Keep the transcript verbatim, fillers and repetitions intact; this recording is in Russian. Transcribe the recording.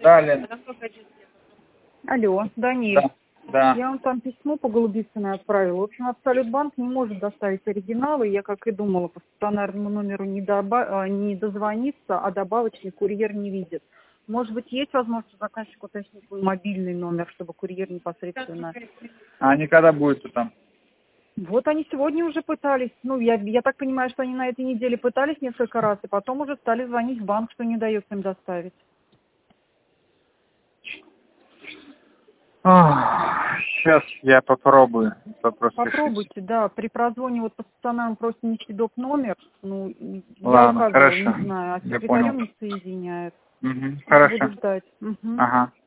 Да, Лен. Алло, Даниль. Да. Да. Я вам там письмо по Голубицыной отправила. В общем, Абсолютбанк не может доставить оригиналы. Я, как и думала, по стационарному номеру не, доба... не дозвониться, а добавочный курьер не видит. Может быть, есть возможность заказчику уточнить свой мобильный номер, чтобы курьер непосредственно... А они когда будут там? Вот они сегодня уже пытались. Ну, я, я так понимаю, что они на этой неделе пытались несколько раз, и потом уже стали звонить в банк, что не дается им доставить. Сейчас я попробую. Вопрос Попробуйте, решить. да. При прозвоне вот по стационарам просто не доп. Номер. Ну, я Ладно, указывала, хорошо. не знаю, а Я секретарем понял. не соединяет. Угу. Хорошо. Буду ждать. Угу. Ага.